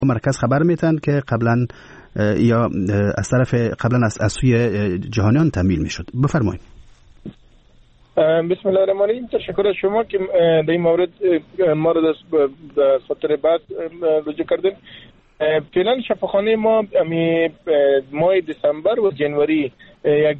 مرکز خبر میتن که قبلا یا از طرف قبلا از سوی جهانیان تمویل میشد. بفرمایید. بسم الله الرحمن الرحیم. تشکر از شما که در این مورد ما را در سطر بعد رجوع کردیم. فعلا شفاخانه ما ماه دسامبر و جنوری یک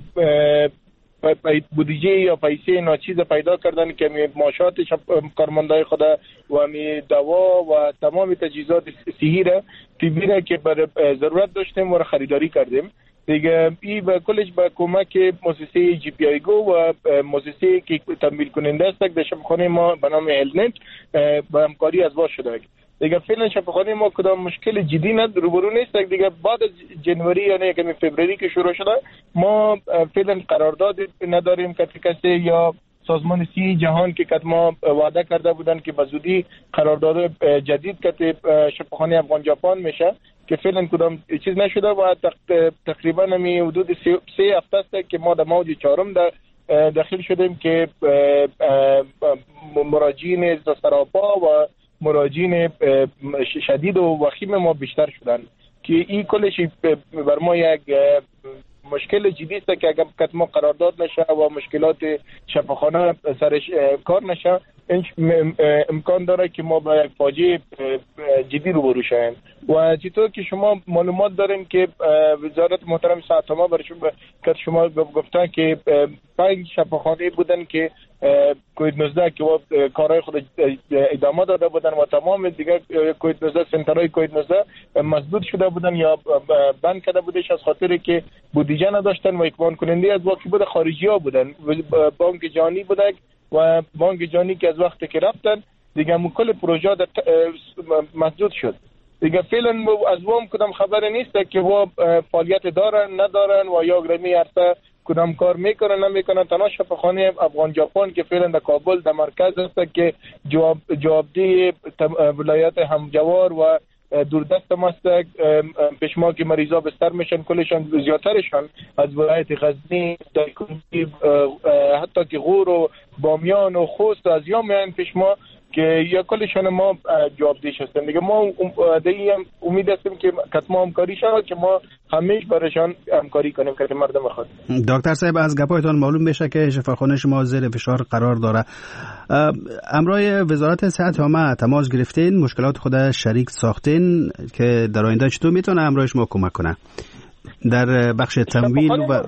بودجه یا پیسه ناچیز پیدا کردن که معاشات کارمندای خود و دوا و تمام تجهیزات صحی را طبی را که بر ضرورت داشتیم و خریداری کردیم دیگه. این به کلش با کمک مؤسسه جی پی آی گو و مؤسسه که تمویل کننده است در شفاخانه ما به نام هلنت با همکاری از باز شده دیگه. فعلا شفاخانه ما کدام مشکل جدی روبرو نیست دیگه. بعد از جنوری یعنی یکم فوریه که شروع شده ما فعلا قرارداد نداریم که کسی یا سازمان صحی جهان که ما وعده کرده بودن که به زودی قرارداد جدید که شفاخانه افغان ژاپن میشه که فعلا کدام چیز نشده و تقریبا حدود 3 هفته است که ما در موج 4 داخل شدیم که مراجعین سراپا و مراجعین شدید و وخیم ما بیشتر شدن که این کلش بر ما یک مشکل جدی است که اگر ما قرارداد نشه و مشکلات شفاخانه سرش کار نشه امکان داره که ما با یک فاجعه جدی روبرو شویم. و چطور که شما معلومات دارین که وزارت محترم صحت ما برای شما گفتن که 5 شفاخانه بودن که کووید 19 که کارهای خود ادامه داده بودن و تمام دیگه کووید 19 سنترهای کووید 19 مسدود شده بودن یا بند کرده بودش از خاطر که بودجه نداشتن و اکبان کننده از واقعی بود خارجی ها بودن. بانک جهانی بودن و بانک جهانی که از وقتی که رفتن دیگه کل پروژه مسدود شد دیگه. فعلا از وام کدام خبر نیست که و فعالیت دارن ندارن و یا گرمی عرصه کدام کار میکنن نمیکنن. تنها شفاخانه افغان ژاپن که فعلا در کابل در مرکز است که جوابدهی ولایت همجوار و دوردست ماست. پیشما که مریضا بستر میشن کلشان زیادترشان از ولایت غزنی حتی که غور و بامیان و خوست از یا میان پیشما که یا کلشان ما جوابدهش هستن دیگه. ما دیگه امید هستیم که کتما همکاری شود که ما همیشه برایشان همکاری کنیم که مردم خود. دکتر صاحب از گپایتان معلوم میشه که شفاخانه شما زیر فشار قرار داره. امروی وزارت صحت عامه تماس گرفتین، مشکلات خود شریک ساختین که در آینده چطور میتونه امروی شما کمک کنه در بخش تمویل و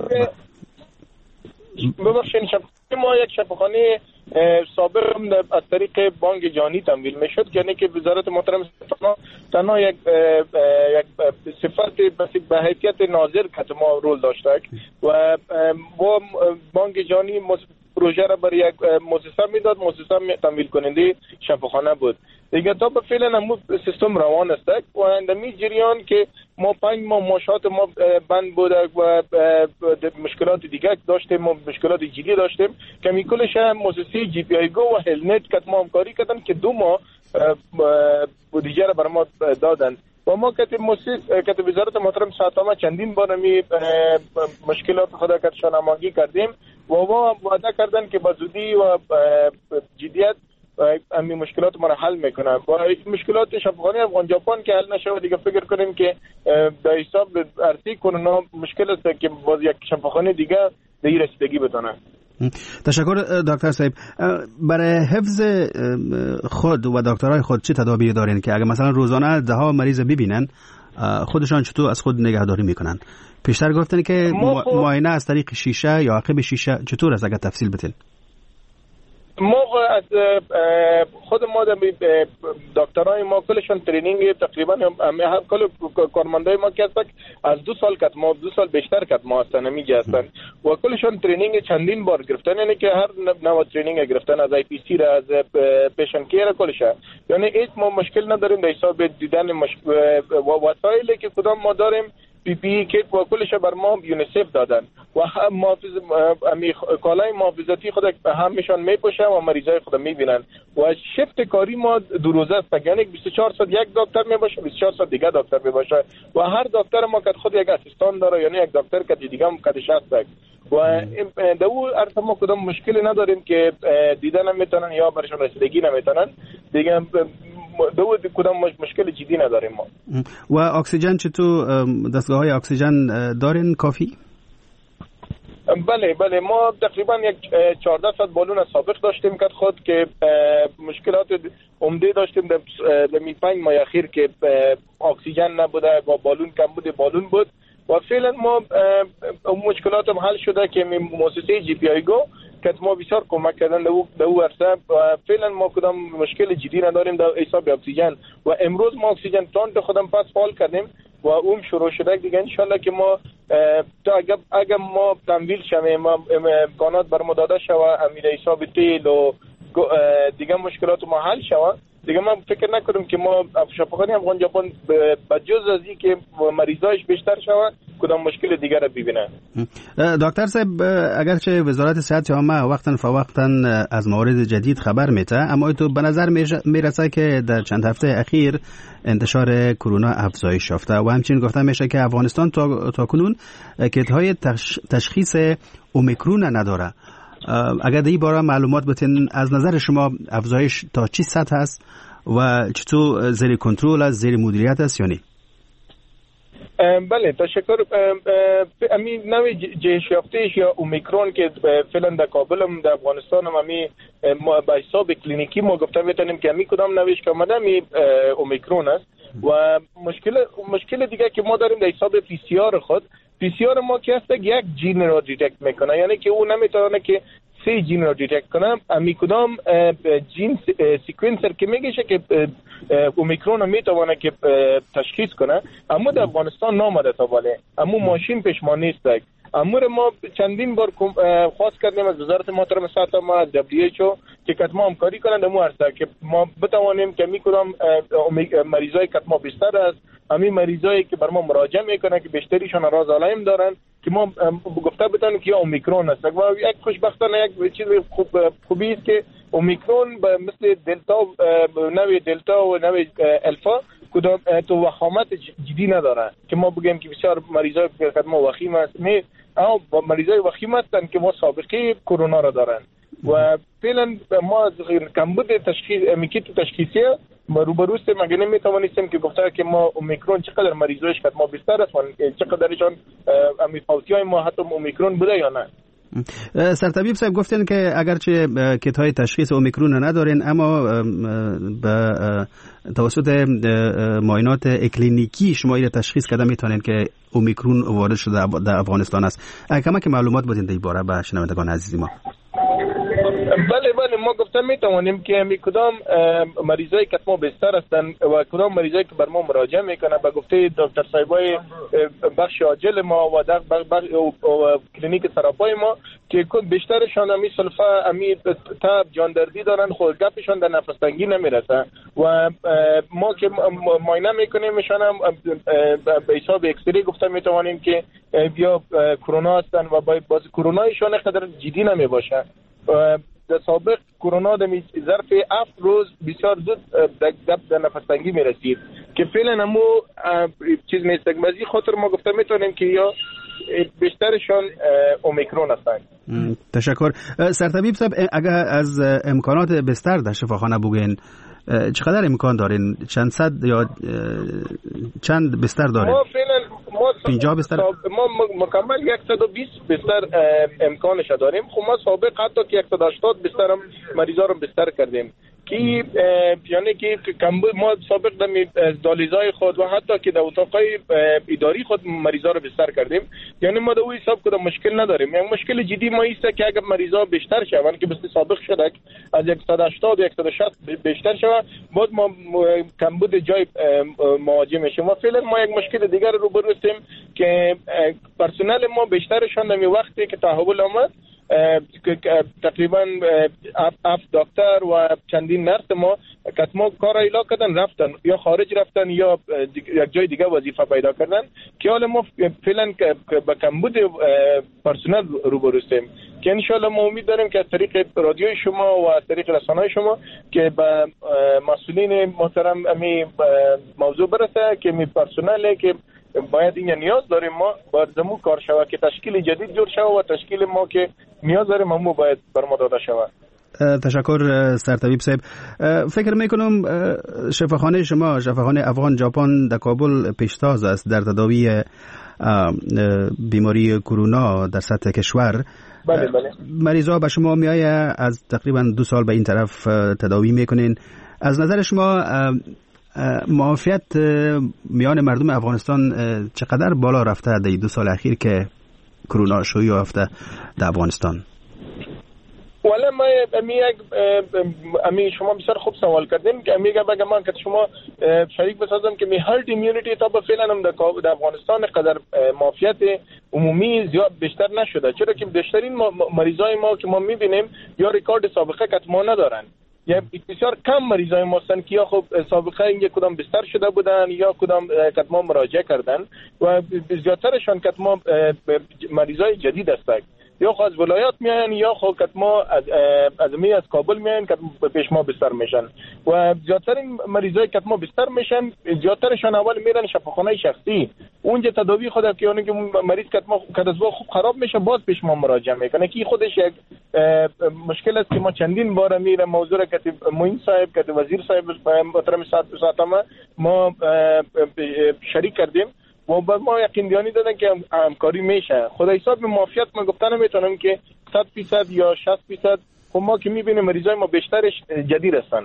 ببخشید ما یک شفاخانه سابق از طریق بانک جهانی تمویل میشد یعنی که وزارت محترم تنها یک صفت به حیثیت ناظر که ما رول داشته و با بانک جهانی پروژه را برای یک مؤسسه میداد، مؤسسه تمویل کننده شفاخانه بود دیگه. تا به فعلا هم سیستم روان است و اندمی جریان که ما 5 ماه معاشات ما بند بود و مشکلات دیگه داشتیم، ما مشکلات جدی داشتیم که میکلش مؤسسه جی پی آی گو و هلنت که ما همکاری کردن که 2 ماه بودجه را بر ما دادن و ما که وزارت محترم صحت عامه چندین بار مشکلات خود کتشان هماهنگی کردیم و ما وعده کردن که با زودی و جدیت همین مشکلات ما را حل میکنن و مشکلات شفاخانه افغان ژاپن که حل نشه و دیگه فکر کنیم که در حساب ارسی کرونا مشکل است که باز یک شفاخانه دیگه به این رسیدگی بتونه. تشکر دکتر صاحب. برای حفظ خود و دکترای خود چه تدابیری دارین که اگر مثلا روزانه 10 مریض ببینن خودشان چطور از خود نگهداری میکنن؟ پیشتر گفتن که معاینه از طریق شیشه یا عقب شیشه چطور است اگر تفصیل بدین؟ ما از خود ما دکترای ما کلشون ترینینگ تقریبا کل کارمندای ما که هستن از 2 سال کت ما 2 سال بیشتر کت ما هستن میگه هستن و کلشون ترینینگ چندین بار گرفتن یعنی که هر نوع ترینینگ گرفتن از آی پی سی را از پیشنت کیر کلشه یعنی هیچ ما مشکل نداریم در حساب دیدن وسایلی که کدام ما داریم پی پی کیت و کلش بر ما یونیسف دادن و کالای محافظتی خود همشان میپوشن و مریضای خود میبینن و شفت کاری ما 2 روزه است یعنی 24 ساعت یک دکتر میباشه 24 ساعت دیگه دکتر میباشه و هر دکتر ما که خود یک اسیستان داره یعنی یک دکتر که دیگه هم کدش هست و در اون ارتباط ما کدام مشکلی نداریم که دیدن نمیتونن یا برشون رسیدگی نمیتونن دیگه. کدام مشکل جدی نداریم ما. و اکسیژن چطور؟ دستگاه‌های اکسیژن دارین کافی؟ بله ما تقریبا یک 14 ساعت بالون سابق داشتیم که خود که مشکلات عمده داشتیم در 5 ماه اخیر که اکسیژن نبوده و بالون کم بود بالون بود و فعلا ما مشکلات هم حل شده که مؤسسه جی پی آی گو که ما بسیار کمک کردن در او عرصه و فعلا ما کدام مشکل جدی نداریم در حساب اکسیژن و امروز ما اکسیژن پلانت خودم پس فعال کردیم و اون شروع شده دیگه انشالله که ما اگر ما تمویل شویم امکانات بر ما داده شوه امیر حساب تیل و دیگه مشکلات ما حل شوه دیگه من فکر نکنم که ما شفاخانه افغان ژاپن بجز از این که مریضایش بیشتر شوه کدام مشکل دیگر را ببینه. دکتر صاحب اگرچه وزارت صحت عامه وقتا فوقتا از موارد جدید خبر میده اما تو به نظر میرسه که در چند هفته اخیر انتشار کرونا افزایش یافته و همچنین گفته میشه که افغانستان تا کنون کیت‌های تشخیص اومیکرون نداره. اگر در این باره معلومات بتین از نظر شما افزایش تا چی سطح است و چطور زیر کنترل است، زیر مدیریت است یا نه؟ بله تشکر. امی نوع جهش یافتهش یا اومیکرون که فعلا در کابل هم در افغانستان هم امی با حساب کلینیکی ما گفته میتونیم که امی کدام نوعش که آمده امی اومیکرون است و مشکل دیگه که ما داریم در حساب پی سی آر خود پی سی آر ما که هست یک جین را دیتکت میکنه یعنی که او نمیتونه که 3 جین را دیتکت کنه امی کدام جین سیکونسر که میگه که اومیکرون میتونه که تشخیص کنه اما در افغانستان نامده تا ولی اما ماشین پیش ما نیست. امور ما چندین بار خواست کردیم از وزارت محترم صحت ما از WHO که کتما همکاری کنند امو هسته که ما بتوانیم که می کدام مریضای کتما بیشتر است همین مریضایی که بر ما مراجعه میکنن که بیشتریشان راز علائم دارن که ما گفته بتونیم که اومیکرون است و یک خوشبختانه یک چیز خوبی است که اومیکرون مثل دلتا و نوع الفا کدام تو وخامت جدی نداره که ما بگیم که بسیار مریضای کتما وخیم است اما مریضای وخیم هستن که ما سابقه کرونا را دارن و فعلا ما از کمبود میکیت تشخیصی روبرو هستیم مگه نمیتوانستیم که گفته که ما اومیکرون چقدر مریضایش کتما بیشتر است و چقدرشان فوتی های ما حتی اومیکرون بوده یا نه. سرطبیب صاحب گفتن که اگرچه کیت های تشخیص اومیکرون ندارین اما به توسط معاینات اکلینیکی شما این تشخیص کده میتونین که اومیکرون وارد شده در افغانستان است. کمک معلومات بدین در این باره به شنوندگان عزیز ما. بله ما گفتم میتوانیم که همی کدام مریضای که ما بستر هستن و کدام مریضایی که بر ما مراجعه میکنه به گفته دکتر صاحبای بخش عاجل ما و بخش کلینیک سراپای ما که بیشترشان همی سلفه همی تب جاندردی دارن خود گپشان در نفس تنگی نمیرسه و ما که معاینه میکنیم شان هم به حساب اکسری گفتم میتوانیم که بیا کرونا هستن و باز کرونایشان قدر جدی نمیباشه. در سابق کرونا در ظرف 7 روز بسیار زود در نفس تنگی میرسید که فعلا همو چیز نیست بازی خاطر ما گفته میتونیم که یا بیشترشان اومیکرون هستند. تشکر. سرطبیب صاحب اگر از امکانات بستر در شفاخانه بگین چقدر امکان دارین؟ چند صد یا چند بستر دارین؟ ما فعلا 50 بستر ما مکمل 120 بستر امکانش داریم. خب ما سابق حتی که 180 بستر هم مریضا رو بستر کردیم که یعنی که ما سابق در دالیزای خود و حتی که در اتاقای اداری خود مریضا رو بستر کردیم یعنی ما در اون حساب کدام مشکل نداریم. یک مشکل جدی ما است که اگر مریضا بیشتر شوند که مثل سابق شده از 180 و 160 بیشتر شود بعد ما کمبود جای مواجه میشیم و فعلا ما یک مشکل دیگر رو روبرو هستیم که پرسنل ما بیشترشان در وقتی که تحول آمد تقریبا 7 دکتر و چندین نرس ما کتما کار ایلا کردن رفتن یا خارج رفتن یا یک جای دیگه وظیفه پیدا کردن که حالا ما فعلا با کمبود پرسنل روبرو هستیم که انشالله ما امید داریم که از طریق رادیوی شما و از طریق رسانه‌های شما که به مسئولین محترم امی موضوع برسه که می پرسنل که باید این نیاز داریم ما باید زمو کار شود که تشکیل جدید جور شود و تشکیل ما که نیاز داریم همو باید بر ما داده شود. تشکر سرطبیب صاحب. فکر میکنم شفاخانه شما، شفاخانه افغان ژاپن در کابل پیشتاز است در تداوی بیماری کرونا در سطح کشور. بله بله. مریضا به شما میآید از تقریبا 2 سال به این طرف تداوی میکنین. از نظر شما معافیت میان مردم افغانستان چقدر بالا رفته در 2 سال اخیر که کرونا شیوع یافته در افغانستان؟ والا امی شما بسیار خوب سوال کردین که امیگه بگم من که شما شریک بسازم که می هرد ایمیونیتی تا به فعلا هم در افغانستان قدر معافیت عمومی زیاد بیشتر نشده، چرا که بیشترین مریضای ما که ما میبینیم یا ریکارد سابقه کتما ندارن، یا بسیار کم مریضای ما هستن که یا خب سابقه اینجا کدام بستر شده بودن یا کدام کتما مراجعه کردن و زیادترشان کتما مریضای جدید هستند، یا خو از ولایات میان یا خو کتما از کابل میان که پیش ما بستر میشن و زیادترین مریضای کتما بستر میشن، زیادترشان اول میرن شفاخانه شخصی اونجا تداوی خود که اون که مریض کتما کدزوا خوب خراب میشه باز پیش ما مراجعه میکنه که خودش یک مشکل است که ما چندین بار میره موضوع کتب معین صاحب کتب وزیر صاحب محترم ساتما ما شریک کردیم و بعد ما یقین دیانی دادن که همکاری میشه. خدای حساب به معافیت من گفتن نمیتونم که 100% یا 60%، خب ما که میبینیم مریضای ما بیشترش جدید هستن.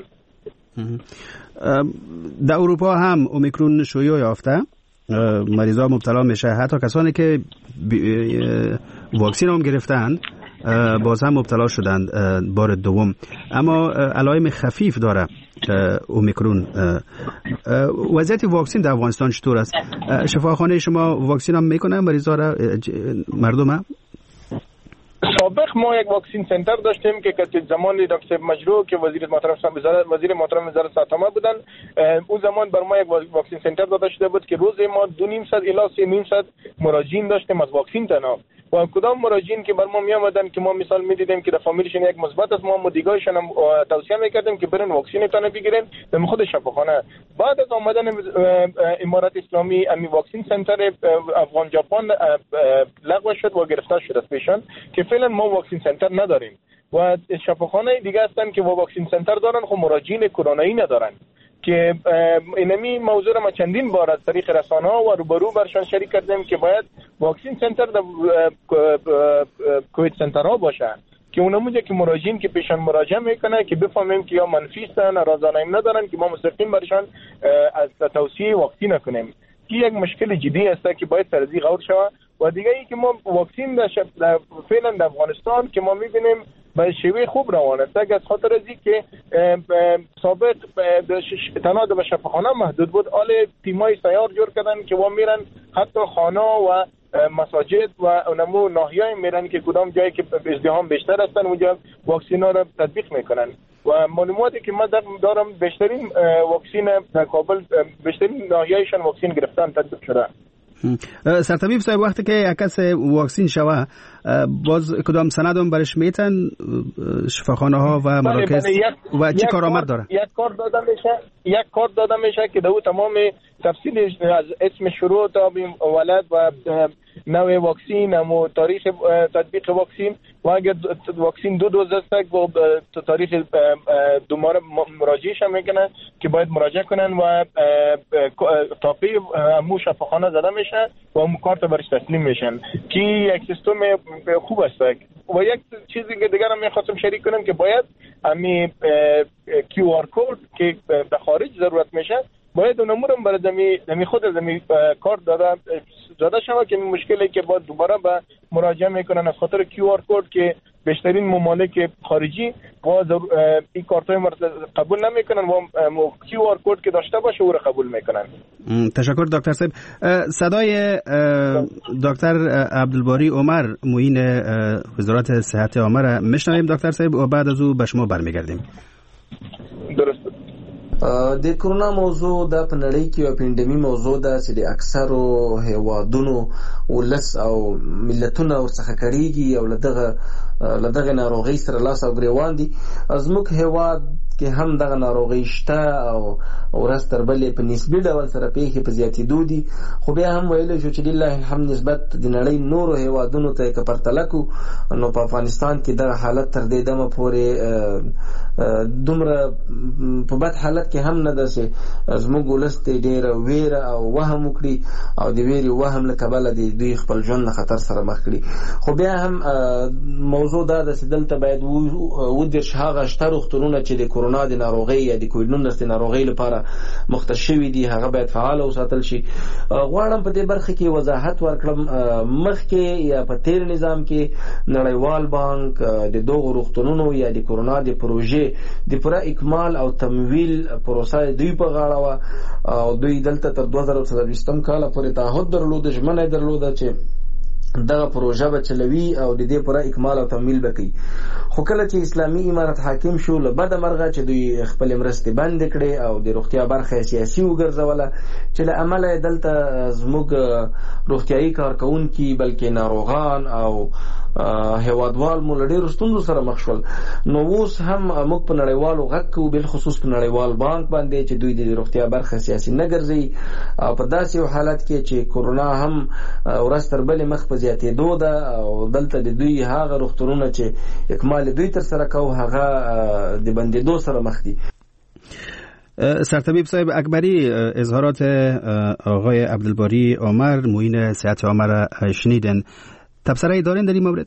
در اروپا هم اومیکرون شیوع یافته، مریضا مبتلا میشه، حتی کسانی که واکسن هم گرفتن باز هم مبتلا شدند بار دوم، اما علائم خفیف داره اومیکرون. وضعیت واکسن در افغانستان چطور است؟ شفاخانه شما واکسن هم میکنه مریضا را، مردم؟ سابق ما یک واکسین سنتر داشتیم که زمان دکتر مجروح که وزیر محترم وزارت صحت بودن، اون زمان بر ما یک واکسین سنتر داده شده بود که روز ما 2.5 الی 3.5 مراجعین داشتیم از واکسین تنها و کدام مراجعین که بر ما می آمدن که ما مثال می دیدیم که در فامیلشون یک مثبت است، ما دیگه‌شون هم توصیه میکردیم که برن واکسینتون بگیرن در خود شفاخانه. بعد از آمدن امارات اسلامی امی واکسین سنتر افغان ژاپن لغو شد و گرفته شد از پیشان که فعلا ما واکسین سنتر نداریم و شفاخانه دیگه هستن که واکسین سنتر دارن خب مراجعین کرونایی ندارن که اینمی موضوع را ما چندین بار از طریق رسانه‌ها و روبرو برشان شریک کردیم که باید واکسین سنتر در کووید سنترها باشه که اونموجه که مراجعین که پیشان مراجعه میکنه که بفهمیم که یا منفی هستن رازانیم ندارن که ما مستقیم برشان از توصیه واکسین کنیم که یک مشکل جدی است که باید سرزی غور شود. و دیگه ای که ما واکسین در فعلا در افغانستان که ما میبینیم به شیوه خوب روان است، از خاطر از که سابق تنها به شفاخانه محدود بود، حال تیمای سیار جور کردن که و میرن حتی خانه و مساجد و اونمو ناحیه‌ای میرن که کدام جایی که ازدحام بیشتر هستن اونجا واکسینا رو تطبیق میکنن و معلوماتی که من دارم بیشترین واکسین در کابل بیشترین ناحیه‌ایشان واکسین گرفتن تطبیق شده. سرطبیب صاحب وقتی که یک کس واکسین شوه باز کدام سند هم برش میتن شفاخانه ها و مراکز و چه کارآمد داره؟ یک کارت داده میشه که دو تمام تفصیل از اسم شروع تا ولد و نوع واکسین و تاریخ تطبیق واکسین و اگر واکسین 2 دوز است و تاریخ دوباره مراجعهش میکنن که باید مراجعه کنن و تاپی مو شفاخانه زده میشه و اون کارت برش تسلیم میشن که یک سیستم خوب است. و یک چیزی که دیگر هم میخواستم شریک کنم که باید امی کیو آر کد که به خارج ضرورت میشه باید اون امورم برای دمی خود دمی کارت داده شود که مشکلی که باید دوباره به مراجعه میکنن از خاطر کیو آر کد که بیشترین ممالک خارجی با این کارتای قبول نمیکنن و کیو آر کد که داشته باشه او رو قبول میکنن. تشکر دکتر صاحب. صدای دکتر عبدالباری عمر معین وزارت صحت عامه را میشنویم دکتر صاحب و بعد از او به شما برمیگردیم. درست. د کرونا موضوع د پنړی کې یو پینډمی موضوع ده چې د اکثرو هیوادونو ولس او ملتونه ورڅخه کړيږي او لدغه ناروغي سره لاس او ګریوان دي. زموږ هیواد کې هم دغه ناروغي شته او ورځ تر بلې په نسبي ډول سره پیښې په زیاتېدو دي، خو بیا هم ویلی شو چې لله الحمد نسبت د نړۍ نورو هیوادونو ته که پرتله کړو نو په افغانستان کې دغه حالت تر دې دمه پورې دومره په بد حالت کې هم نه ده چې زموږ ولس ته ډېره ویره او وهم وکړي او د ویرې وهم له کبله د دوی خپل ژوند له خطر سره مخ کړي. خو بیا هم موضوع دا ده چې دلته باید ودېرش هغه شته روغتونونه چې د کورونا د ناروغۍ یا د کووډ-19 د ناروغۍ لپاره مختص شوي دي هغه باید فعال وساتل شي. غواړم په دې برخه کې وضاحت ورکړم. مخکې یا په تیر نظام کې نړیوال بانک د دغو روغتونونو یا د کورونا د پروژې د پوره اکمال او تمویل پروسه دوی په غاړه وه او دوی دلته تر 2024 کال پورې تعهد درلوده، ژمنه یې درلوده چې دغه پروژه به چلوي او د دې پوره اکمال او تمویل به کوي. خو کله چې اسلامي امارت حاکم شو له بده مرغه چې دوی خپل مرستې بند کړې او د روغتیا برخه سیاسي وګرځوله چې له امله دلته زموږ روغتیایي کارکونکي بلکې ناروغان او هیوادوال مو له ډېرو ستونزو سره مخ شول. نو اوس هم موږ په نړیوالو غږ کوو، بالخصوص په نړیوال بانک باندې چې دوی د روغتیا برخه سیاسي نه ګرځوي او په داسې حالت کې چې کورونا هم ورځ تر بلې مخ په زیاتېدو ده او دلته د دوی هغه روغتونونه چې اکمال دوی تر سره کوو هغه د بندېدو سره مخ دي. سرطبیب صاحب اکبری، اظهارات آقای عبدالباری عمر معین صحت عامه را شنیدن، تبصره‌ای دارین در این مورد؟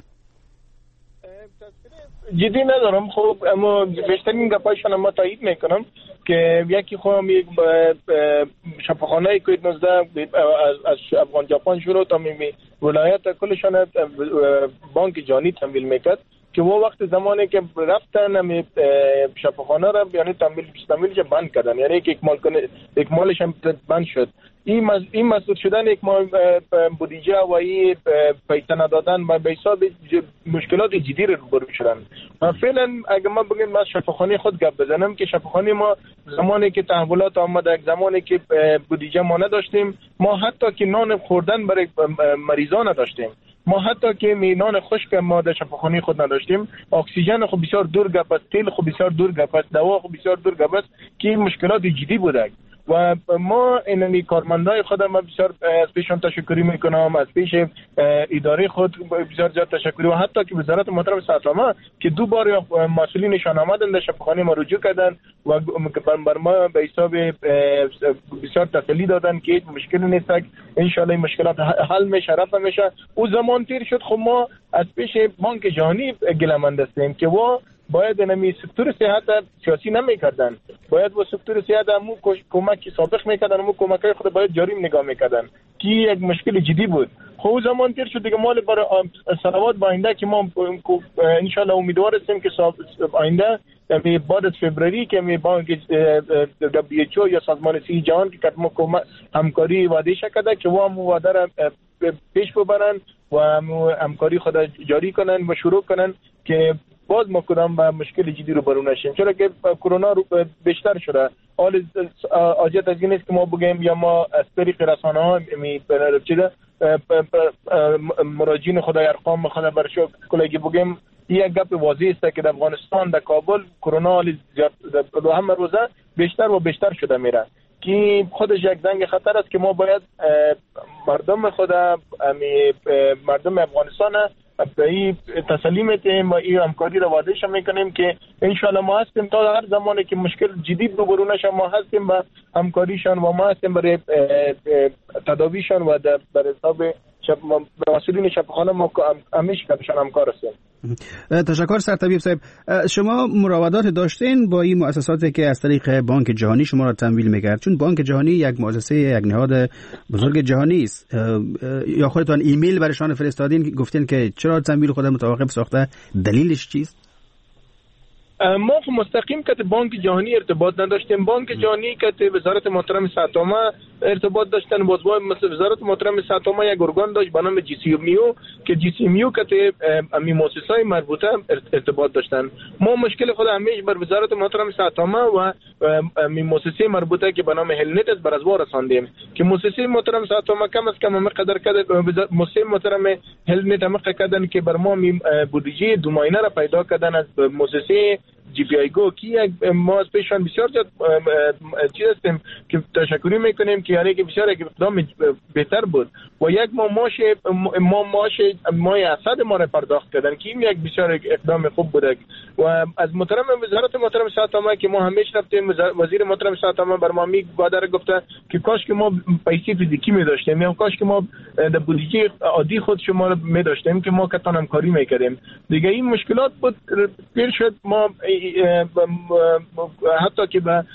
جدی ندارم. خب اما بیشترین گپایشان ما تایید میکنم که یکی خواهم یک شفاخانه کووید-19 از افغان ژاپن شروع تا ولایت کلشان بانک جهانی تمویل میکرد که و وقت زمانی که رفتن شفاخانه را یعنی تمویلش بند کردن، یعنی که اکمالش هم بند شد. این مسئول شدن یک بودجه و این پیسه ندادن و به حساب مشکلات جدی رو روبرو شدن. فعلا اگر ما بگیم از شفاخانه خود گپ بزنم که شفاخانه ما زمانی که تحولات آمده، زمانی که بودجه ما نداشتیم، ما حتی که نان خوردن برای مریضان نداشتیم، ما حتی که نان خشک ما در شفاخانه خود نداشتیم، اکسیژن خود بسیار دور گپ است، تیل خود بسیار دور گپ است، دوا خود بسیار دور گپ است که مشکلات جدی بوده و ما این کارمندای خود ما بسیار از پیشون تشکری میکنم، از پیش اداره خود بسیار زیاد تشکری و حتی که وزارت محترم صحت عامه که دو بار مسئولینشان آمدن در شفاخانه ما رجوع کردن و بر ما به حساب بسیار تسلی دادن که هیچ مشکلی نیست، ان شاء الله مشکلات حل میشه، رفع میشه. او زمان تیر شد. خب ما از پیش بانک جهانی گله‌مند هستیم که و باید نمی سکتور صحت سیاسی نمیکردن، باید و سکتور صحت همون کمکی سابق میکردن، همون کمکای خود باید جاری نگاه میکردن که یک مشکل جدی بود. خب زمان تیر شد دیگه. مال برای سنوات با آینده که ما ان شاء الله امیدوار هستیم که آینده بعد از فبروری که می بانک WHO یا سازمان صحت جهان که ما همکاری وعده شده که و هم وعده را پیش ببرن و همکاری خود جاری کنن و شروع کنن که باز ما کدام با مشکل جدی رو برون نشیم، چرا که کرونا رو بیشتر شده. حال حاجت از این است که ما بگیم یا ما از طریق رسانه‌ها مراجعین خدای ارقام خدا برشو کلگی بگیم یک گپ واضح است که در افغانستان در کابل کرونا زیاد هم روزه بیشتر و بیشتر شده میره که خودش یک زنگ خطر است که ما باید مردم مردم افغانستان به این تسلیم میتیم و این همکاری رو وعدهش میکنیم که انشالله ما هستیم تا هر زمانی که مشکل جدید روبرو نشه ما هستیم با همکاریشان و ما هستیم برای تداویشان و در حساب مسئولین شفاخانه ما همیشه کارشان همکار هستیم. تشکر سرطبیب صاحب. شما مراودات داشتین با این مؤسساتی که از طریق بانک جهانی شما را تمویل میکرد؟ چون بانک جهانی یک مؤسسه، یک نهاد بزرگ جهانی است. یا خودتان ایمیل برایشان فرستادین گفتین که چرا تمویل خود متوقف ساخته؟ دلیلش چیست؟ ما مستقیم که بانک جهانی ارتباط نداشتیم. بانک جهانی که وزارت محترم صحت عامه ارتباط داشتن، باز وزارت محترم صحت عامه یک ارگان داشت به نام GCMU که GCMU که امی مؤسسات مربوطه ارتباط داشتن. ما مشکل خود همیشه بر وزارت محترم صحت عامه و امی مؤسسه مربوطه که به نام هلنت از برازوا رساندیم که مؤسسه محترم صحت عامه کم از کم مقدار کرد، مؤسسه محترم هلنت مقدار کردن که بر ما بودجه 2 ماهانه را پیدا کردن از مؤسسه جی پی آی گو که ما از پیشان بسیار زیاد چیز هستیم که تشکری میکنیم که یعنی که بسیار اقدام بهتر بود و یک ماه اسد ما را پرداخت کردن که این یک بسیار اقدام خوب بوده و از وزارت محترم صحت عامه که ما همیشه رفتیم وزیر محترم صحت عامه بر ما میگه گفته که کاش که ما پیسه فیزیکی می داشتیم یا کاش که ما در بودجه عادی خود شما رو می داشتیم که ما کتان همکاری میکردیم دیگه. این مشکلات بود پیر شد ما حتی که به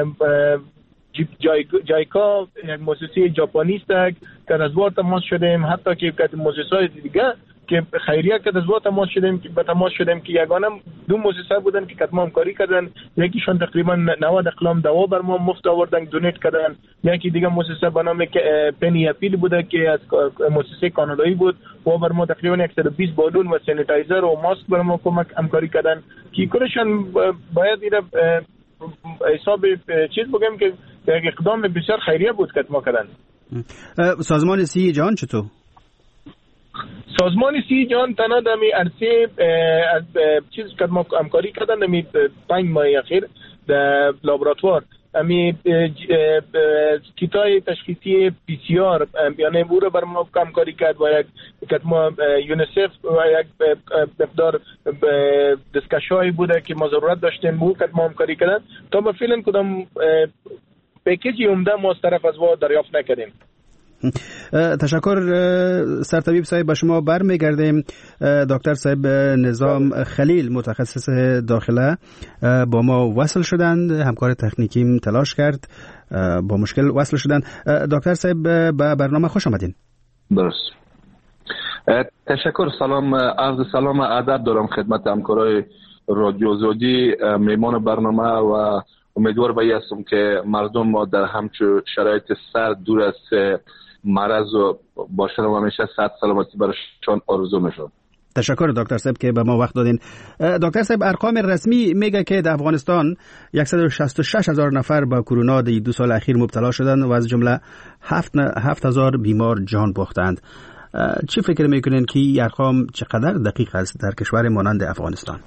جایکا یک مؤسسه ژاپنی است که از وقت تماس شدیم، حتی که مؤسسات دیگه که خیریه که از وقت تماس شدیم که یگانه دو مؤسسه بودن که کتم همکاری کردن، یکیشون تقریبا 90 اقلام دوا بر ما مفت آوردن دونیت کردن، یکی دیگه مؤسسه به نام پنی اپیل بوده که از مؤسسه کانادایی بود و بر ما تقریبا 120 بالون و سانیتایزر و ماسک بر ما کمک همکاری کردن که کلشون باید اینا حساب چیز بگم که یک اقدام بسیار خیریه بود که ما کردن. سازمان سی جهان چطور؟ سازمان سی جهان تنها دمی عرصه از چیز که ما همکاری کردن دمی 5 ماه اخیر در لابراتوار امی کیتای تشخیصی پی سی آر یعنی او رو بر ما همکاری کرد و یک ما یونیسف و یک مقدار دسکشایی بوده که ما ضرورت داشتیم بو که ما همکاری کردن تا به فعلا کدام پیکیجی عمده ما از طرف از ما دریافت نکردیم. تشکر سرطبیب صاحب. با شما برمیگردیم. دکتر صاحب نظام خلیل متخصص داخله با ما وصل شدند، همکار تکنیکیم تلاش کرد با مشکل وصل شدند. دکتر صاحب به برنامه خوش آمدین. درست. تشکر. عرض سلام ادب دارم خدمت همکارای رادیو زودی، میمان برنامه و امیدوار به هستم که مردم ما در همچون شرایط سرد دور از مرض و باشن و همیشه صحت سلامتی برایشان آرزو میشم. تشکر دکتر صاحب که به ما وقت دادین. دکتر صاحب ارقام رسمی میگه که در افغانستان 166,000 نفر به کرونا در 2 سال اخیر مبتلا شدند و از جمله 7,000 بیمار جان باختند. چی فکر میکنین که این ارقام چقدر دقیق است در کشور مانند افغانستان؟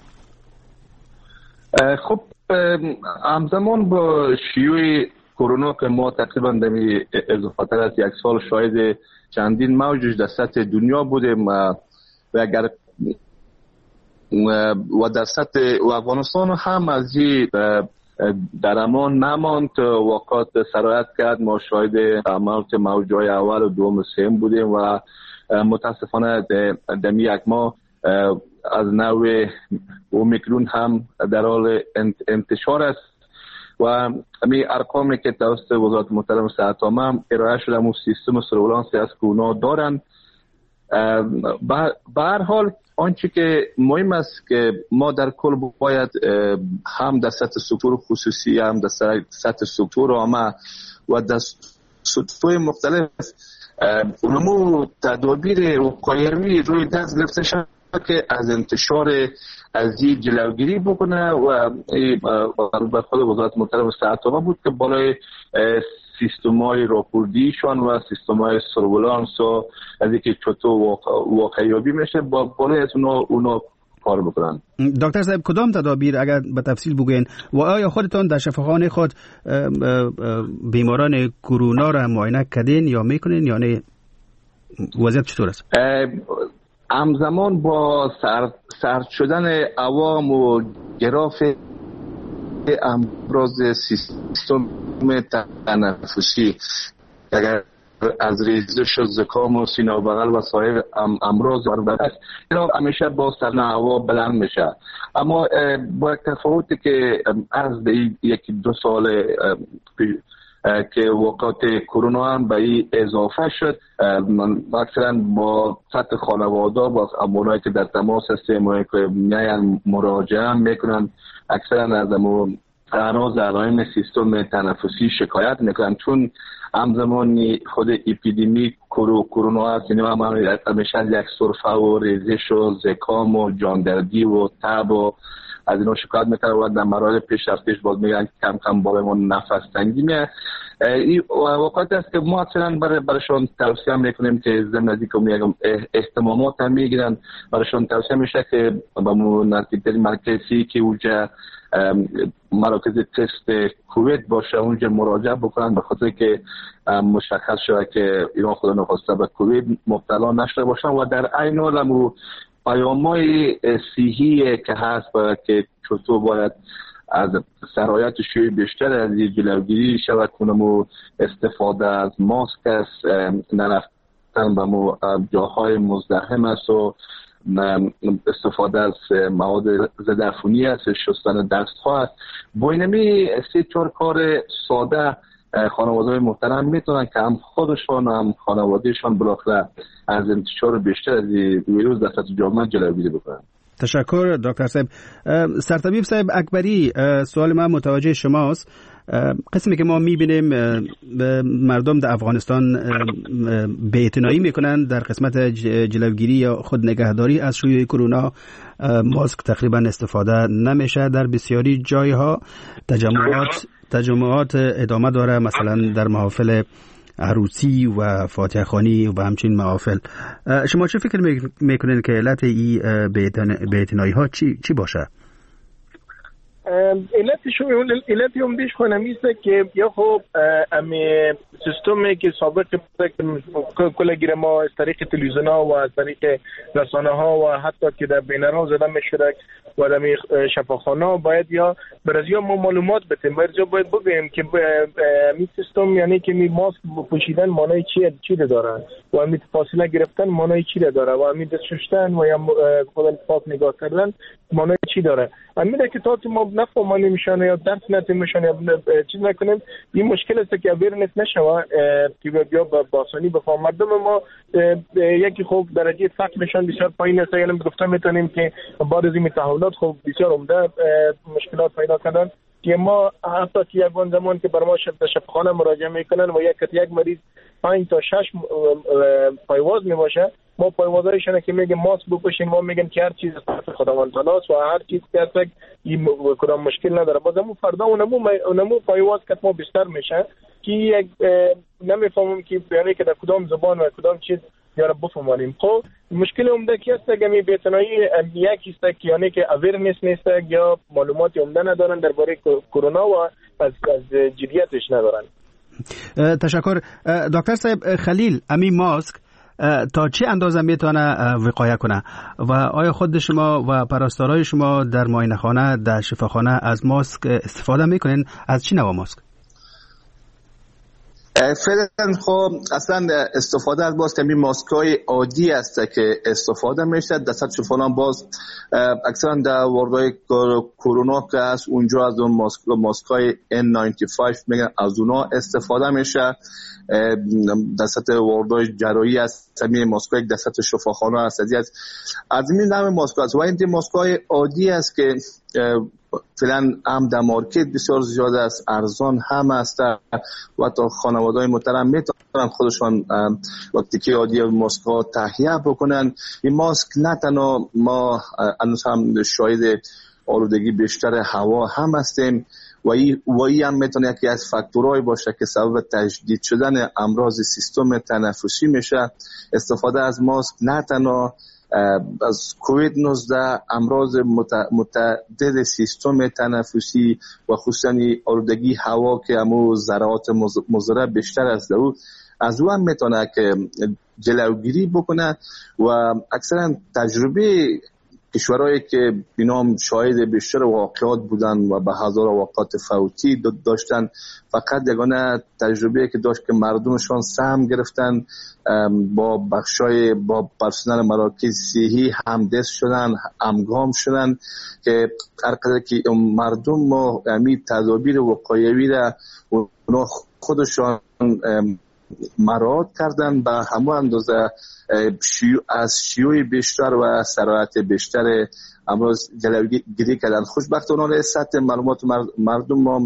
خب همزمان با شیوع کرونا که ما تقریبا دمی اضافه‌تر از 1 سال شاهد چندین موجش در سطح دنیا بودیم و اگر و در سطح و افغانستان هم از این در امان نماند، واقعات سرایت کرد. ما شاهد عملات موجهای اول و دوم و سوم بودیم و متاسفانه دمی 1 ماه از نوع اومیکرون هم در حال انتشار است و همین ارقامی که توسط وزارت محترم صحت عامه ارائه شده همون سیستم سروولانس از کرونا دارند. به هر حال آنچه که مهم است که ما در کل باید هم در سطح سکتور خصوصی هم در سطح سکتور عامه و در سطوح مختلف نمو تدابیر وقایوی روی دست گرفته شد که از انتشار از این جلوگیری بکنه و به خود وزارت محترم صحت عامه بود که بالای سیستم‌های راپوردیشان و سیستم‌های سروولانس و از اینکه چطور واقعیابی میشه بالای از اونا کار بکنن. دکتر صاحب کدام تدابیر اگر به تفصیل بگوین و آیا خودتان در شفاخانه خود بیماران کرونا را معاینه کردین یا میکنین یا نه؟ وضعیت چطور است؟ همزمان با سرد شدن عوام و گراف امراض سیستم تنفسی اگر از ریزش و زکام و سینه و بغل و سایر امراض است اینا همیشه با سرد هوا بلند میشه، اما با تفاوتی که از 1-2 سال که وقات کرونا هم به این اضافه شد، اکثرا با سطح خانواده با امونایی که در تماس هستیم که میان مراجعه میکنن اکثرا از اعراض علائم سیستم تنفسی شکایت میکنن، چون همزمان خود اپیدمی کرونا هست، یعنی همیشه یک سرفه و ریزش و زکام و جاندردی و تب و از اینا شکایت میکنن و در مراحل پیش باز میگن کم کم با ما نفس تنگی میه. این واقعیت است که ما اصلا برایشان توصیه میکنیم که ضمن از اینکه میگم اهتمامات هم میگیرن، برایشان توصیه میشه که با نزدیکترین مرکزی که اونجا مراکز تست کووید باشه اونجا مراجعه بکنن، به خاطر که مشخص شده که ایران خدا نخواسته به کووید مبتلا نشده باشن و در عین حال هم پیام‌های صحی که هست و که چطور باید از سرایت شیوع بیشتر از جلوگیری شود کنم و استفاده از ماسک است، نرفتن به جاهای مزدحم است و استفاده از مواد ضد عفونی است، شستن دست ها است. با اینمی 3-4 کار ساده خانواده‌های محترم میتونن که هم خودشان هم خانوادهشان بالاخره از انتشار بیشتر از ویروس در سطح جامعه جلوگیری بکنن. تشکر دکتر صاحب. سرطبیب صاحب اکبری، سوال من متوجه شماست. قسمی که ما میبینیم مردم در افغانستان بی‌اعتنایی میکنن در قسمت جلوگیری یا خود نگهداری از شیوع کرونا. ماسک تقریبا استفاده نمیشه در بسیاری جایها. تجمعات ادامه داره، مثلا در محافل عروسی و فاتحه خوانی و همچنین محافل. شما چه فکر میکنین که علت این بی‌اعتنایی ها چی باشه؟ علت عمده‌اش خونمیسته که یا خب امی سیستمی که سابق کلگیر ما از طریق تلویزیون ها و از طریق رسانه ها و حتی که در بینرها زده میشده و در شفاخانه باید یا برای ما معلومات بدیم، باید بگیم که این سیستم یعنی که می ماسک پوشیدن معنای چی داره و امی فاصله گرفتن معنای چی داره و امی دست شستن و یا خود پاک نگاه کردن معنای چی داره. امیده که تا ما نفهمانی میشن یا درس نتیمشن یا چیز نکنیم، این مشکل است که اویرنس نشوه که بیا با آسانی بفهم. مردم ما یکی خوب درجه فقرشان بسیار پایین است، یعنی گفتم میتونیم که بعد از این تحولات خوب بسیار عمده مشکلات پیدا کردن که ما حتی که یک زمان که بر ما شفاخانه مراجعه میکنن و یک مریض 5 تا 6 پایواز میباشه، ما پایوازایشونه که میگه ماسک بپوشین، ما میگن که هر چیز خداوند تعالی است و هر چیز که هست این کدام مشکل نداره. بازم فردا اونمو پایواز که ما بیشتر میشه که یک نمیفهمم که یعنی که در کدام زبان و کدام چیز یارا بفهمانیم. خب مشکل عمده کی است که می بی‌اعتنایی یکی است که یعنی که اویرنس نیست یا معلومات عمده ندارن درباره کرونا و از جدیتش ندارن. تشکر دکتر صاحب. خلیل، امی ماسک تا چه اندازه میتونه وقایه کنه و آیا خود شما و پرستارای شما در معاینه‌خانه در شفاخانه از ماسک استفاده میکنین؟ از چی نوع ماسک؟ فعلا خب اصلا استفاده از باز کمی ماسک‌های عادی است که استفاده میشه در سطح شفاخانه. باز اکثرا در واردهای کرونا که هست اونجا از اون ماسک‌های N95 میگن از اونا استفاده میشه. در سطح واردهای جراحی است همین ماسک‌های در سطح شفاخانه است از این نوع ماسک است و این ماسک‌های عادی است که فعلا هم در مارکت بسیار زیاد است، ارزان هم است و تا خانواده‌های محترم میتونن خودشان وقتی که عادی ماسک ها تهیه بکنن. این ماسک نه تنها ما هنوز هم شاهد آلودگی بیشتر هوا هم هستیم و این هم میتونه یکی از فاکتورهای باشه که سبب تجدید شدن امراض سیستم تنفسی میشه. استفاده از ماسک نه تنها از کووید 19 امراض متعدد سیستم تنفسی و خصوصا آلودگی هوا که همو ذرات مضر بیشتر از او هم میتونه که جلوگیری بکنه و اکثرا تجربه کشورهایی که بینام شاهد بیشتر واقعات بودن و به هزار واقعات فوتی داشتن، فقط یگانه تجربه که داشت که مردمشان سهم گرفتن با با پرسنل مراکز صحی همدست شدن، همگام شدن که هر قدر که مردم ما همین تدابیر وقایوی را اونا خودشان مراعات کردن به همون اندازه از شیوع بیشتر و سرایت بیشتر امراض جلوگیری کردن. خوشبختانه سطح معلومات مردم ما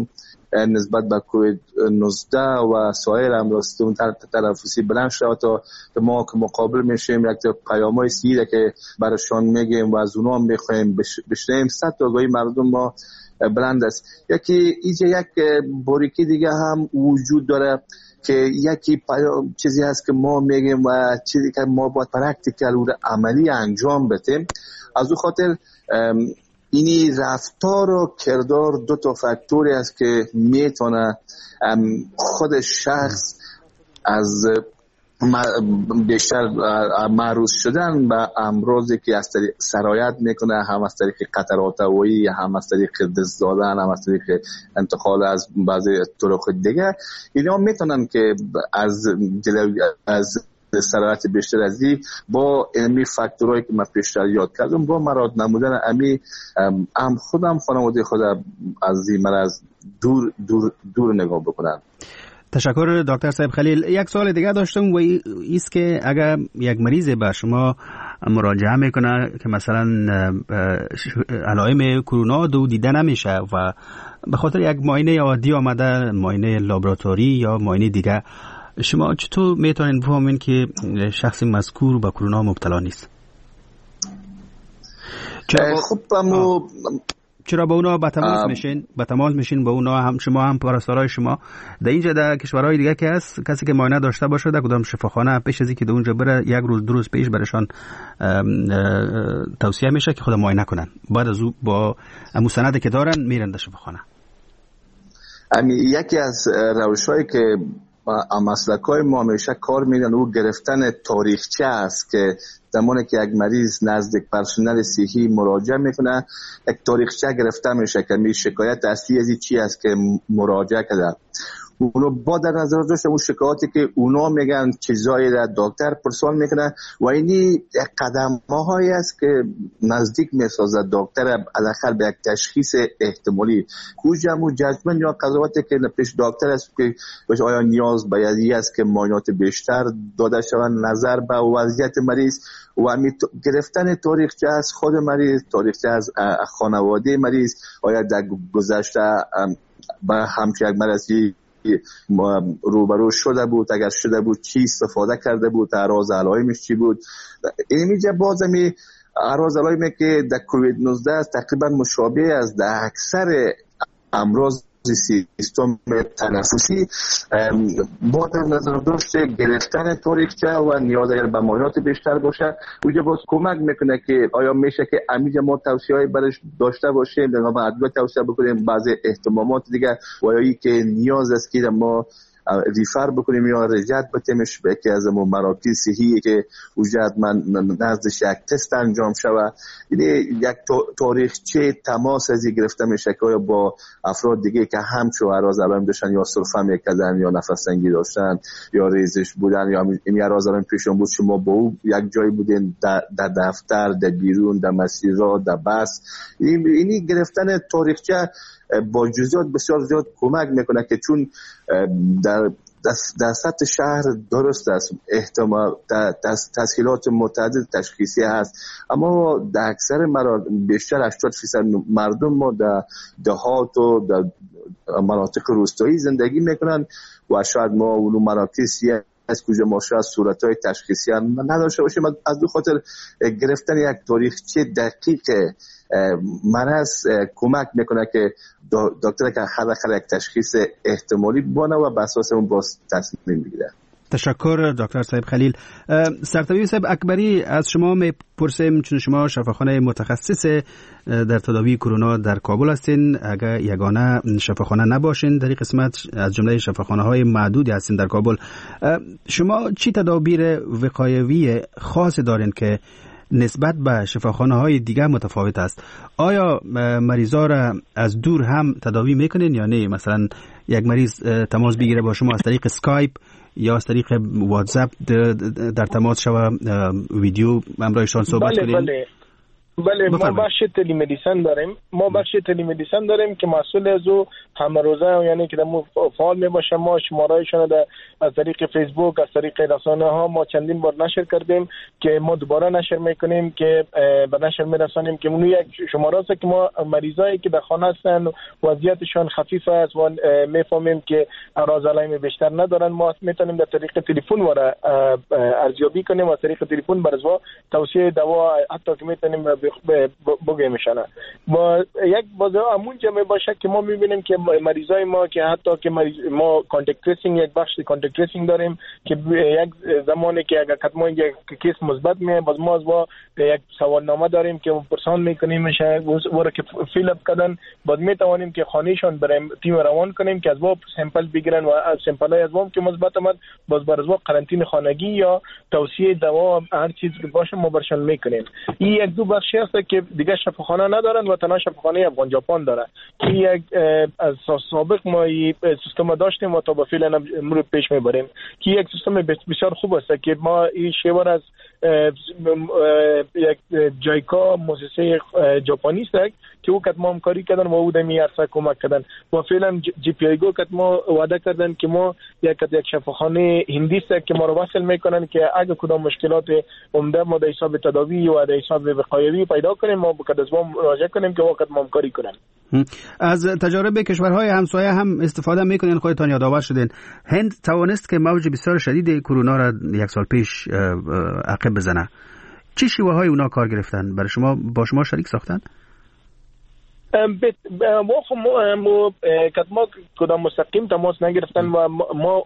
نسبت به کووید 19 و سایر امراض تنفسی بلند شده تا ما که مقابل میشیم یک پیام‌های سیده که براشون میگیم و از اونها میخوایم بشنیم. 100 تا آگاهی مردم ما بلند است. یک باریکی دیگه هم وجود داره که یکی چیزی هست که ما میگیم و چیزی که ما باید پرکتیکل و عملی انجام بدیم. از اون خاطر اینی رفتار و کردار 2 تا فاکتوری است که میتونه خود شخص از بیشتر معروض شدن به امراضی که از طریق سرایت میکنه، هم از طریق قطرات هوایی، هم از طریق دست دادن، هم از طریق انتقال از بعضی طرق دیگه، اینا میتونن که از سرایت بیشتر از این با امی فاکتورهایی که من پیشتر یاد کردم با مراد نمودن امی خودم خانواده خودم از این مرض دور نگاه بکنن. تشکر دکتر صاحب خلیل. یک سوال دیگه داشتم و ایست که اگر یک مریض به شما مراجعه میکنه که مثلا علائم کرونا دیده نمیشه و به خاطر یک معاینه عادی آمده، معاینه لابراتوری یا معاینه دیگه، شما چطور میتونین بفهمین که شخص مذکور به کرونا مبتلا نیست؟ چرا با اونا به تماس میشین با اونا، هم شما هم پرستارای شما در اینجا در کشورهای دیگه که هست کسی که معاینه داشته باشه در کدام شفاخانه پیش از اینکه در اونجا بره 1 روز 2 روز پیش برشان توصیه میشه که خود معاینه کنن، بعد از او با مستندی که دارن میرن در شفاخانه. یکی از روش‌هایی که مسلکای ما همیشه کار میدن او گرفتن تاریخچه است که زمانی که یک مریض نزد پرسنل صحی مراجعه میکنه یک تاریخچه گرفته میشه که می شکایت اصلی از چی است که مراجعه کرده. اونو با در نظر داشته اون شکایاتی که اونا میگن چیزایی را دکتر پرسان میکنه و اینی قدم‌هایی است که نزدیک میسازه دکتر بالاخره به یک تشخیص احتمالی کوجم و ججمنت یا قضاوتی که پیش دکتر است که آیا نیاز به یادی است که معاینات بیشتر داده شود نظر به وضعیت مریض و گرفتن تاریخچه از خود مریض، تاریخچه از خانواده مریض، آیا در گذشته با همچنین یک مریضی روبرو شده بود، اگر شده بود چی استفاده کرده بود، اعراض علائمش چی بود. این میگه بازمی اعراض علائمی که در کووید 19 است تقریبا مشابه است در اکثر امراض سیستم تنفسی. با در نظر داشته گرفتن تاریخچه و نیاز اگر به معاینات بیشتر باشه اونجا باز کمک میکنه که آیا میشه که امیجا ما توصیه‌ای برش داشته باشیم، یا ما ادویه توصیه بکنیم، بعضی احتمامات دیگه و یا ای که نیاز است که ما ریفر بکنیم یا رجعت بتیمش به یکی از مراکز صحی که وجود من نزدش یک تست انجام شود. یک تاریخچه تماس ازی گرفته میشه که با افراد دیگه که همچو اعراض علائم داشتن یا سرفه میکردن یا نفس تنگی داشتن یا ریزش بودن یا این اعراض علائم پیشون بود، شما با او یک جای بودین در دفتر، در بیرون، در مسیرها، در بس، اینی گرفتن تاریخچه با جزئیات بسیار زیاد کمک میکنه که چون در سطح شهر درست است احتمال تسهیلات متعدد تشخیصی هست، اما در اکثر بیشتر 80% مردم ما در دهات و در مناطق روستایی زندگی میکنن و شاید ما اون مراکزی از کجا ما شاید صورتهای تشخیصی هم نداشته باشیم. از دو خاطر گرفتن یک تاریخچه دقیق مرض کمک میکنه که دکتر که حداقل یک تشخیص احتمالی بانه و بر اساس اون باز تصمیم بگیره. تشکر دکتر صاحب خلیل. سرطبیب صاحب اکبری، از شما میپرسیم چون شما شفاخانه متخصص در تداوی کرونا در کابل هستین، اگر یگانه شفاخانه نباشین در این قسمت از جمله شفاخانه های معدودی هستین در کابل، شما چی تدابیر وقایوی خاص دارین که نسبت به شفاخانه های دیگه متفاوت است؟ آیا مریضا را از دور هم تداوی میکنین یا نه؟ مثلا یک مریض تماس بگیره با شما از طریق اسکایپ یا از طریق واتساپ در تماس شوه، ویدیو همراهشان صحبت کنین؟ بله ما بخش تلیمدیسن داریم که مسئول از او همه روزه یعنی که دمو فعال می باشه. ما شمارهایشان از طریق فیسبوک از طریق رسانه ها ما چندین بار نشر کردیم که ما دوباره نشر میکنیم که به نشر میرسانیم که اون یک شماره است که ما مریضایی که در خانه هستن وضعیتشان خفیف است و میفهمیم که اعراض علائم بیشتر ندارن. ما میتونیم در طریق تلفن وره ارزیابی کنیم و از طریق تلفن برزوا توصیه دوا حتی که میتونیم بگیمشن. با یک بازه همونجا می باشه که ما میبینیم که مریضای ما که حتی که ما کانتاکت تریسینگ یک بخش کانتاکت تریسینگ داریم که یک زمانی که اگر کتما یک کیس مثبت می باز ما یک سوالنامه داریم که پرسان میکنیم میشه وره که فیل اپ کردن بعد میتوانیم که خانهشان برای تیم روان کنیم که از ما سامپل بگیرن و سامپل های از ما که مثبت آمد باز بر از ما قرنطینه خانگی یا توصیه دوا هر چیز که باشه ما برشان میکنیم. این یک دو بخشی هست که دیگه شفاخانه ندارن و تنها شفاخانه افغان ژاپن داره که یک از سابق ما این سیستم داشتیم و تا به فعلا امروز پیش میبریم که یک سیستم بسیار خوب است که ما این شیوار از یک جایکا مؤسسه ژاپنی است که او کتما همکاری کردن و او دمی عرصه کمک کردن و فعلا جی پی آی گو کتما وعده کردن که ما یک شفاخانه هندی است که ما رو وصل میکنن که اگه کدام مشکلات عمده ما در حساب تداوی و در حساب وقایوی پیدا کنیم ما به کدام مراجعه کنیم که وقت ما همکاری کنن. از تجارب کشورهای همسایه هم استفاده میکنین؟ خودتان یادآور شدین هند توانست که موج بسیار شدید کرونا را یک سال پیش عقب بزنه. چه شیوه های اونا کار گرفتن؟ برای شما با شما شریک ساختن؟ ما کتما کدام مستقیم تماس نگرفتن و ما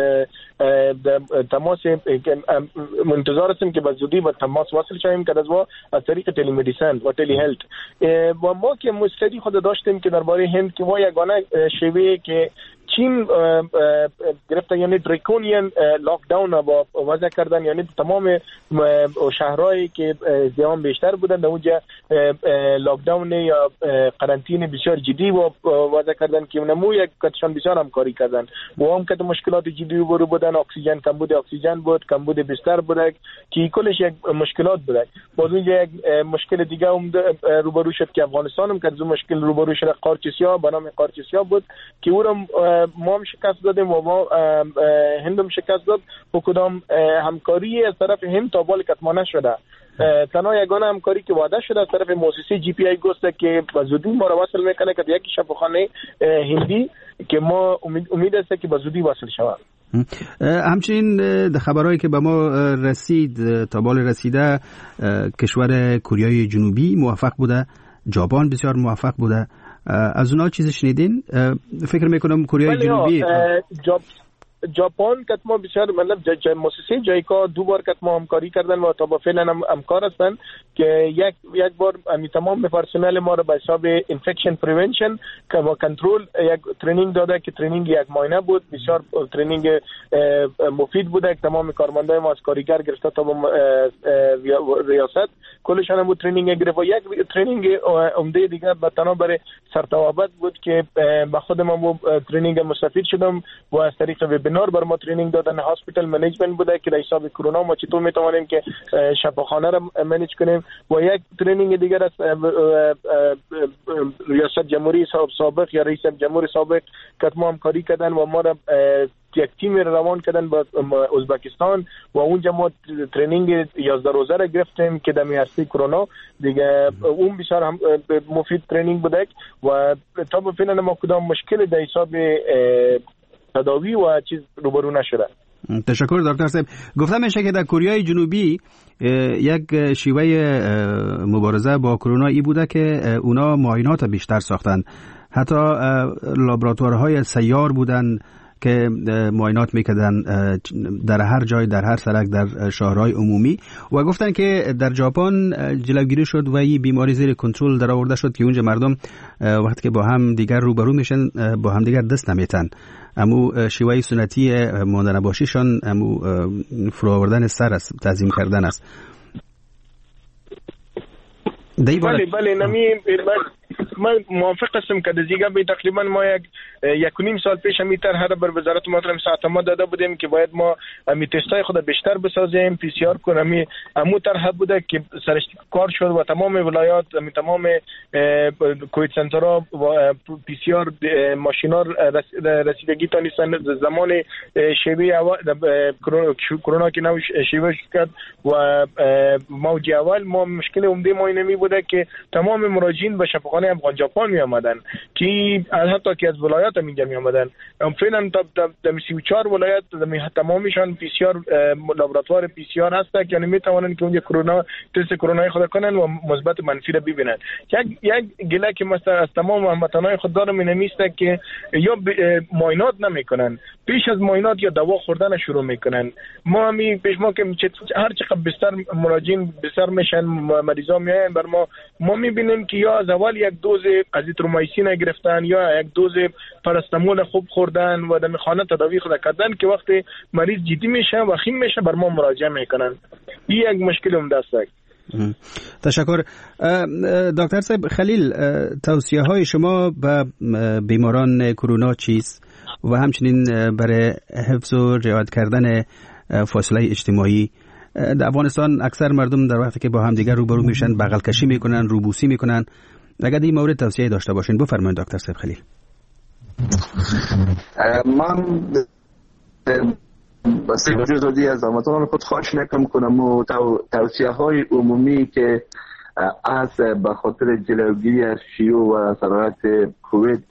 تماس منتظر هستیم که به زودی با تماس وصل شویم که از طریق تلیمدیسن و تلی هلت و ما که مستدی خود داشتیم که درباره هند که ما یگانه شیوه که چین گرفته یعنی دریکونین لاک داون با وضع کردن یعنی تمام شهرهایی که زیان بیشتر بودن در اونجا لاک داون یا قرنطینه بسیار جدی و وضع کردن که اونمو یک کتشان بسیار همکاری کردن و هم که مشکلات جدی روبرو بودن اکسیژن کمبود اکسیژن بود کمبود بستر بود که کلش یک مشکلات بود. باز اونجا یک مشکل دیگه هم روبرو شد که افغانستان هم که از مشکل روبرو شد قارچسیا به نام قارچسیا بود که او ما هم شکست دادیم و ما هند هم شکست داد و کدام همکاری از طرف هند تا بال کتما نشده. تنها یگانه همکاری که وعده شده از طرف مؤسسه جی پی آی گوست که به زودی ما را وصل میکنه که یک شفاخانه هندی که ما امید است که به زودی وصل شود. همچنین خبرهایی که به ما رسید تا بال رسیده کشور کره جنوبی موفق بوده، ژاپن بسیار موفق بوده. از اونا چیزی شنیدین؟ فکر میکنم کره جنوبی ژاپن کتما بسیار مطلب مؤسسه جایکا دو بار کتما همکاری کردن و تا با فعلا همکار هستن که یک بار می تمام پرسنل ما رو به حساب انفکشن پریونشن و کنترل یک ترینینگ داده که ترینینگ یک ماهانه بود. بسیار ترینینگ مفید بوده. تمام کارمندای ما از کارگر گرفته تا ریاست کلشان هم ترینینگ گرفت و یک ترینینگ عمده دیگه به تنها برای سرتوابت بود که به خودم هم ترینینگ مستفید شدم و از طریق وبینار بر ما ترینینگ دادن هاسپیتال منیجمنت بوده که در حساب کرونا ما چطور میتوانیم که شفاخانه را منیج کنیم و یک ترینینگ دیگر از ریاست جمهوری سابق یا رئیس جمهوری سابق که ما همکاری کردن و ما را یک تیم روان کردن به ازبکستان و اونجا ما ترینینگ 11 روزه را گرفتیم که در میاستی کرونا دیگه اون بسیار هم مفید ترینینگ بوده و تا به فعلا ما کدام مشکل در حساب تداوی و چیز روبرو نشده. تشکر دکتر صاحب. گفتم میشه که در کره جنوبی یک شیوه مبارزه با کرونا ای بوده که اونا معاینات بیشتر ساختن، حتی لابراتوارهای سیار بودن که معاینات میکردن در هر جای، در هر سرک، در شهرهای عمومی و گفتن که در ژاپن جلوگیری شد و این بیماری زیر کنترل در آورده شد که اونجا مردم وقتی که با هم دیگر روبرو میشن با هم دیگر دست نمیتن. امو شیوه سنتی مانده نباشیشان امو فرو آوردن سر است، تعظیم کردن است. بله نمی من موافق هستم که دیگه به تقریبا ما یک و نیم سال پیش همی طرح را بر وزارت محترم صحت ما داده بودیم که باید ما همی تستای خود بیشتر بسازیم، پی سی آر کنیم. همو طرح بوده که سرش کار شد و تمام ولایات تمام کووید سنترها و پی سی آر ماشینا رسیدگی تانستن زمان شیوه کرونا که نو شیوه کرد و موج اول ما مشکل عمده ما اینمی بوده که تمام مراجعین به شفاخانه افغان ژاپن می آمدن که حتی که از ولایات هم اینجا می آمدن. فعلا تا 34 ولایت تمامیشان پی سی آر لابراتوار پی سی آر هست که می توانند که اونجا کرونا تست کرونا خود کنن و مثبت منفی را ببینن. یک گله که مثلا از تمام هموطنان خود دارم اینمی است که یا معاینات نمیکنن، پیش از معاینات یا دوا خوردن شروع میکنن. ما همی پیش ما که هر چقدر بیشتر مراجعین بیشتر میشن، مریضا میاین بر ما میبینیم که یا از اول یک دوز ازیترومایسین گرفتن یا یک دوز پاراستامول خوب خوردن و در خانه تداوی خود کردن که وقتی مریض جدی میشه و خیم میشه بر ما مراجعه میکنن. این یک مشکل عمده است. تشکر. دکتر صاحب خلیل، توصیه های شما به بیماران کرونا چیست و همچنین برای حفظ و رعایت کردن فاصله اجتماعی؟ در افغانستان اکثر مردم در وقتی که با هم دیگر روبرو میشن بغل کشی میکنن، روبوسی میکنن. اگر این مورد توصیه داشته باشین بفرمایید دکتر صاحب خلیل. من بس وجودی از هموطنان خود خواهش میکنم و توصیه های عمومی که از به خاطر جلوگیری از شیوع و سرایت کووید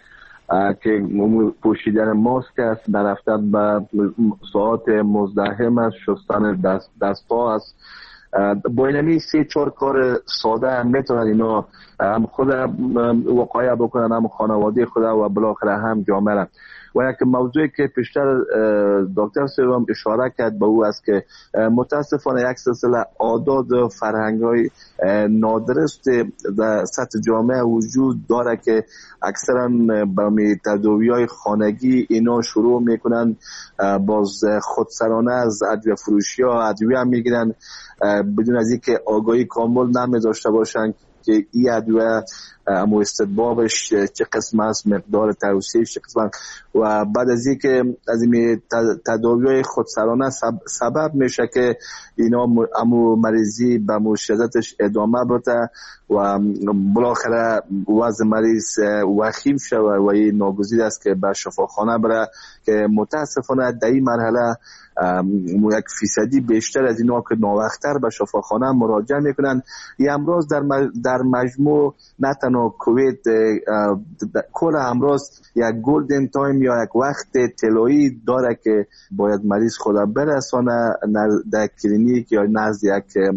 که پوشیدن ماسک است، در رفتن به ساعات مزدحم است، شستن دست‌ها است، با اینمی 3-4 کار ساده هم میتونن اینا هم خود وقایع بکنن، هم خانواده خود و بالاخره هم جامعه را. و یک موضوعی که پیشتر دکتر سیروم اشاره کرد به او است که متاسفانه یک سلسله عادات و فرهنگ‌های نادرست در سطح جامعه وجود داره که اکثرا به تداوی‌های خانگی اینا شروع میکنن، باز خودسرانه از ادویه فروشی ها ادویه هم میگیرن بدون از اینکه آگاهی کامل نمی‌داشته باشن که این ادویه امو استدبابش چه قسم است، مقدار توصیه‌اش چه قسم، و بعد از اینکه از این تداوی‌های خودسرانه سبب میشه که اینا امو مریضی به مشکلاتش ادامه بده و بالاخره وضع مریض وخیم شود و این ناگزیر است که به شفاخانه بره که متاسفانه در این مرحله 1% بیشتر از اینا که ناوقتر به شفاخانه مراجعه میکنن. این امراض در مجموع نه تنها کووید، کل امراض یک گلدن تایم یا یک وقت طلایی داره که باید مریض خود برسانه در کلینیک یا نزد یک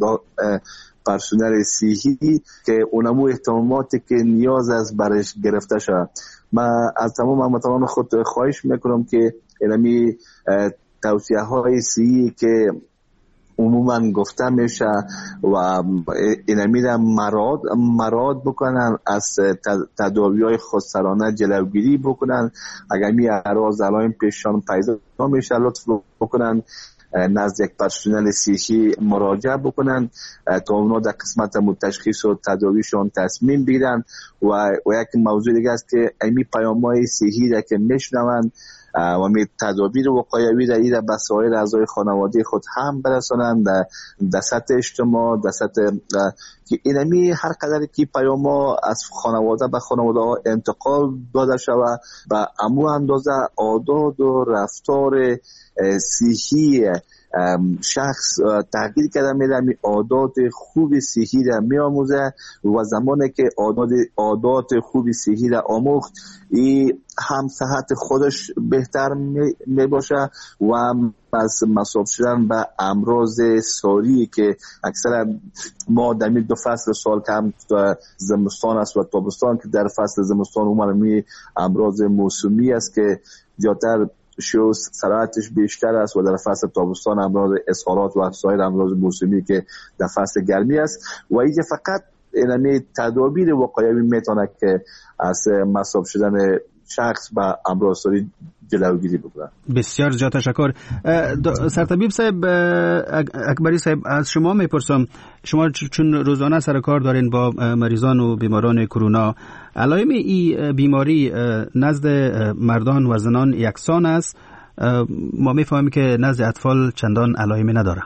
پرسنل صحی که اونمو احتماماتی که نیاز است برش گرفته شود. من از تمام هموطنان خود خواهش میکنم که اینمی توصیه های صحی که عموما گفته میشه و اینمی را مراد بکنن، از تداوی های خودسرانه جلوگیری بکنن. اگر می اعراض علائم پیششان پیدا میشه لطف بکنن نزد یک پرسنل صحی مراجعه بکنن تا اونا در قسمت تشخیص و تداویشون تصمیم بگیرن. و یک موضوع دیگه است که امی پیام‌های صحی را که میشنون و می تدابیر وقایوی را ایره به سایر اعضای خانواده خود هم برسانند در سطح اجتماع، در سطح که اینمی هر قدر که پیاما از خانواده به خانواده ها انتقال داده شود به امو اندازه عادات و رفتار صحی شخص تغییر کرده میره، عادات خوب صحی را میآموزه و زمانی که عادات خوب صحی را آموخت این هم صحت خودش بهتر می باشه و از مصاب شدن به امراض ساری که اکثر ما در دو فصل سال که هم زمستان است و تابستان که در فصل زمستان عمومی امراض موسمی است که زیادتر شیوع سرعتش بیشتر است و در فصل تابستان امراض اسهالات و سایر امراض موسمی که در فصل گرمی است و اینجا فقط اینمی تدابیر وقایوی میتونه که از مصاب شدن شخص به امراض‌سازی جلوگیری بکنن. بسیار زیاد تشکر. سرطبیب صاحب، اکبری صاحب، از شما میپرسم، شما چون روزانه سر کار دارین با مریضان و بیماران کرونا، علائم این بیماری نزد مردان و زنان یکسان است؟ ما میفهمیم که نزد اطفال چندان علائمی نداره.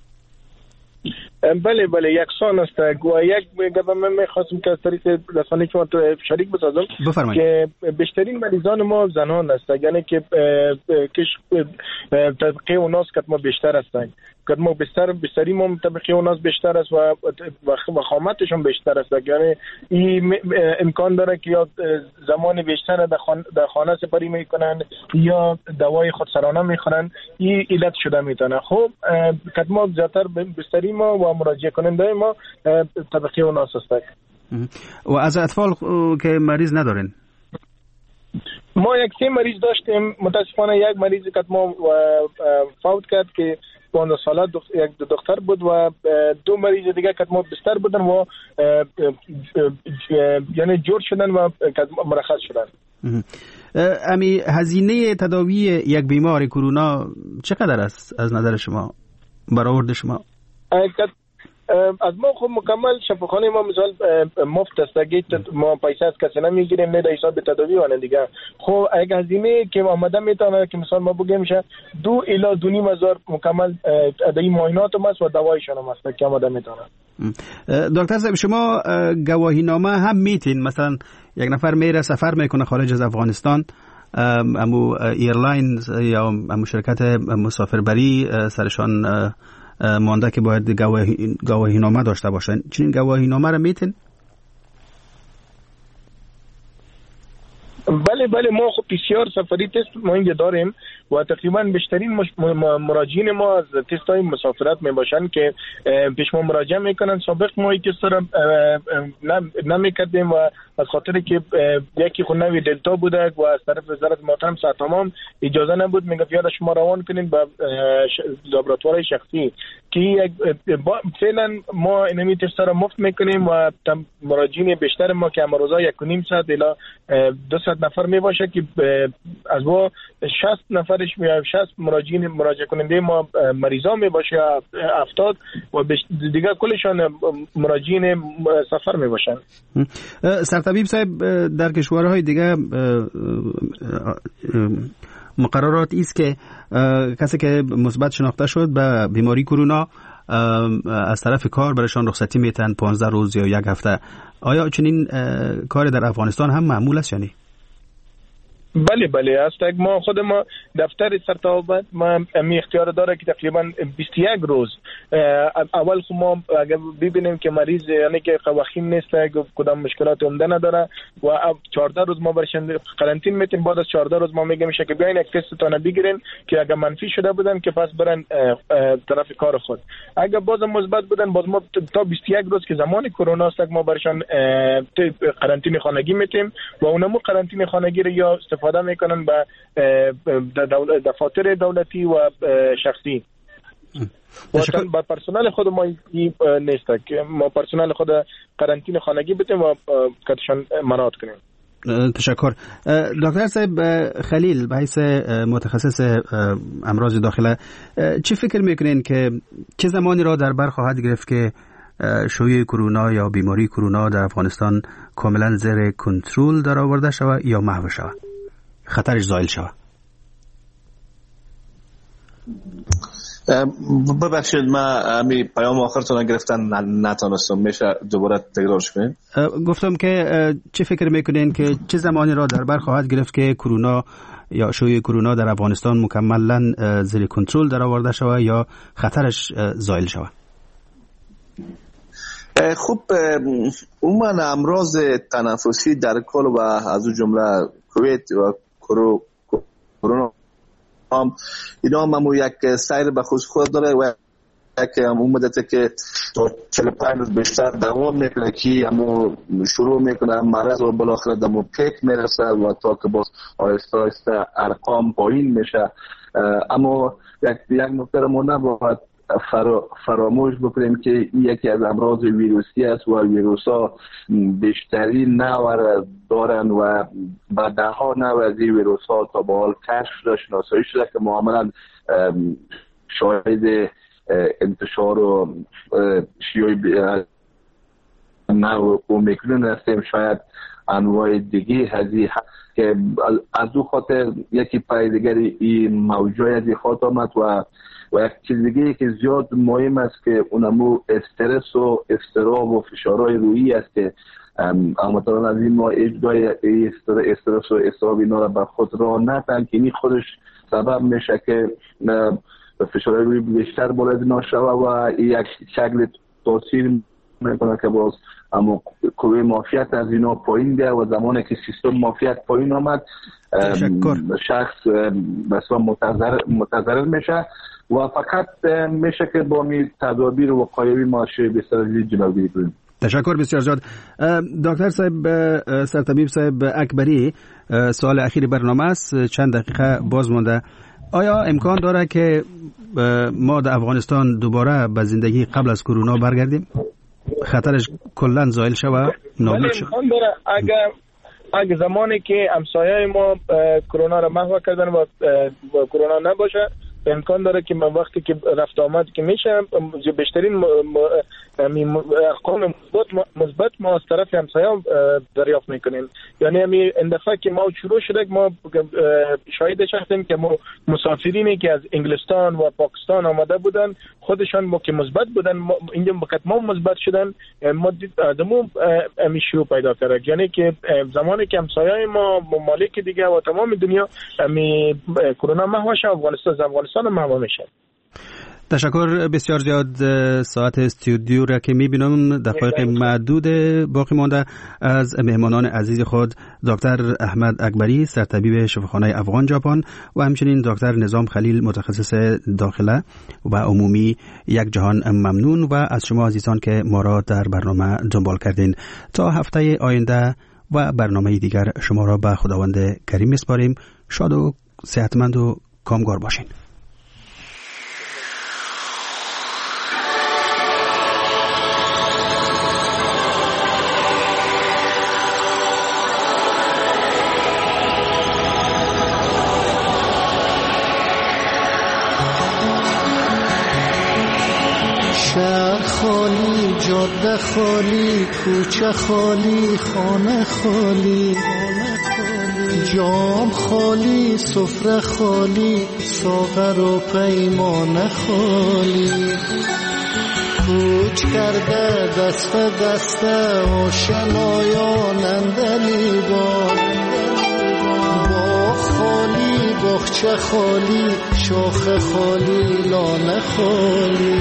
بله یکسان است. و یک من میخواستم که از طریق رسانه شما شریک بسازم که بیشترین مریضان ما زنان هستند، یعنی که طبقه اوناس که ما بیشتر هستند، که ما بستری ما طبقه اوناس بیشتر است و خامتشون بیشتر است، یعنی این امکان داره که یا زمان بیشتر در خانه سپری میکنن یا دوای خودسرانه میخورن، این علت شده میتونه. خب که ما زیادتر بستری ما و مراجعه کننده ما طبقه اوناس هستند. و از اطفال که مریض ندارین؟ ما یک 3 مریض داشتیم، متاسفانه یک مریض که ما فوت کرد که 15 ساله، یک دختر بود و 2 مریض دیگه که ما بستر بودن و یعنی جور شدن و مرخص شدن. امی هزینه تداوی یک بیمار کرونا چقدر است از نظر شما، برآورد شما؟ از ما خب مکمل شفاخانه ما مثال مفت است، اگه ما پیسه از کسی نمیگیریم، نه در حساب تداوی و نه دیگه. خب اگه هزینه که آمده میتونه که مثال ما بگیم میشه 2 الی 2.5 هزار مکمل ادای معاینات هم است و دوایشان هم است که آمده میتونه. دکتر صاحب، شما گواهی نامه هم میتین؟ مثلا یک نفر میره سفر میکنه خارج از افغانستان، امو ایرلاین یا امو شرکت مسافربری سرشان مانده که باید گواهی نامه داشته باشن، چنین گواهی نامه رو میتین؟ بله ما خب بسیار سفری تست ما اینجا داریم و تقریبا بیشترین مراجعین ما از تست های مسافرت می باشن که پیش ما مراجعه میکنن. سابق ما این تست را نمیکردیم و از خاطر که یکی خود نوی دلتا بوده و از طرف وزارت محترم سرطمان اجازه نبود، میگه یا شما روان کنین به لابراتوار شخصی که فعلا ما اینمی تست را مفت میکنیم و مراجعین بیشتر ما که امروزا 1.5 ساعت الی 200 نفر می باشه که از ما 60 نفرش 60 مراجعه کننده ما مریضا می باشه 70 و دیگه کلشان مراجعین سفر می باشن. سرطبیب صاحب، در کشورهای دیگه مقررات است که کسی که مثبت شناخته شد به بیماری کرونا از طرف کار برایشان رخصتی میتن 15 روز یا 1 هفته. آیا چنین کار در افغانستان هم معمول است یعنی؟ بله است. ما خود ما دفتر سرطبیب ما می اختیار داره که تقریبا 21 روز اول خود ما اگر ببینیم که مریض یعنی که وخیم نیست، کدام مشکلات عمده نداره و 14 روز ما برشن قرنطین میتیم. بعد از 14 روز ما میگیم که بیاین یک تست تون بگیرین که اگر منفی شده بودن که پس برن طرف کار خود. اگر باز مثبت بودن باز ما تا 21 روز که زمان کرونا است ما برشان قرنطین خانگی میتیم و اونمو قرنطین خانگی رو یا استفاده میکنن به دفاتر دولتی و شخصی. با پرسنل خود ما نیست که ما پرسنل خود قرنطین خانگی بتیم و کتشان منعات کنیم. تشکر. دکتر صاحب خلیل، به حیث متخصص امراض داخله، چی فکر میکنین که چه زمانی را در بر خواهد گرفت که شیوع کرونا یا بیماری کرونا در افغانستان کاملا زیر کنترل در آورده شود یا محو شود، خطرش زائل شود؟ ببخشید من امی پیام آخرتون گرفتن نتونستم، میشه دوباره تکرارش کنین؟ گفتم که چه فکر میکنین که چه زمانی را در بر خواهد گرفت که کرونا یا شیوع کرونا در افغانستان مکملا زیر کنترل در آورده شود یا خطرش زائل شود؟ خب عموما امراض تنفسی در کل و از جمله کووید و کرونا اینا هم یک سیر به خود داره و یک مدته که تا 45 روز بیشتر دوام میکنه که شروع میکنه مرض و بالاخره دمو پیک میرسه و تا که باز آهسته آهسته ارقام پایین میشه. اما یک نکته رو ما نباید فراموش بکنیم که یکی از امراض ویروسی است و ویروس ها بیشتری نوع دارن و به ده ها نوع از این ویروس ها تا به حال کشف شده، شناسایی شده که معمولا شاهد انتشار و شیوع نوع اومیکرون هستیم. شاید انواع دیگه هزی که از او خاطر یکی پای دیگری این موجود از خاطر آمد و یک چیز دیگه که زیاد مهم است که اونمو استرس و استراب و فشارهای روحی است که مثلا از این ما اجدای استرس و استراب اینا را به خود را ندن که این خودش سبب میشه که فشارهای روحی بیشتر بالا نشه و یک شکل تاثیر میکنه که باز اما قوه مافیت از اینا پایین بیاد و زمانی که سیستم مافیت پایین آمد شخص بسیار متضرر میشه و فقط میشه که با می تدابیر و وقایوی ماشه بسیار جلوگیری کنیم. تشکر بسیار زیاد. دکتر صاحب سرطبیب صاحب اکبری، سوال اخیر برنامه است، چند دقیقه باز مونده. آیا امکان داره که ما در افغانستان دوباره به زندگی قبل از کرونا برگردیم؟ خطرش کلا زائل شوه، نابود شوه؟ امکان داره اگه زمانی که همسایه ما کرونا را محو کردن و کرونا نباشه، امکان داره که من وقتی که رفت آمد که میشه بیشترین ارقام مثبت ما از طرف همسایه دریافت میکنیم. یعنی همین این دفعه که ما شروع شده ما شاهد شدیم که مسافرینی که از انگلستان و پاکستان آمده بودن خودشان ما که مثبت بودن اینجا وقت ما مثبت شدن ما دمو امیشو پیدا کرد. یعنی که زمانی که همسایه ما ممالک دیگه و تمام دنیا می کرونا محو شه، افغانستان محو میشه. تشکر بسیار زیاد. ساعت استودیو را که میبینم دقایق معدود باقی مانده. از مهمانان عزیز خود دکتر احمد اکبری، سرطبیب شفاخانه افغان ژاپن و همچنین دکتر نظام خلیل، متخصص داخله و عمومی، یک جهان ممنون و از شما عزیزان که ما را در برنامه دنبال کردین. تا هفته آینده و برنامه دیگر شما را به خداوند کریم میسپاریم. شاد و صحتمند و کامگار باشین. خالی، جاده خالی، کوچه خالی، خانه خالی، جام خالی، سفره خالی، ساغر و پیمانه خالی. کوچ کرده دست دست آشنایان اندلی باد، باغ خالی، باغچه خالی، شاخه خالی، لانه خالی.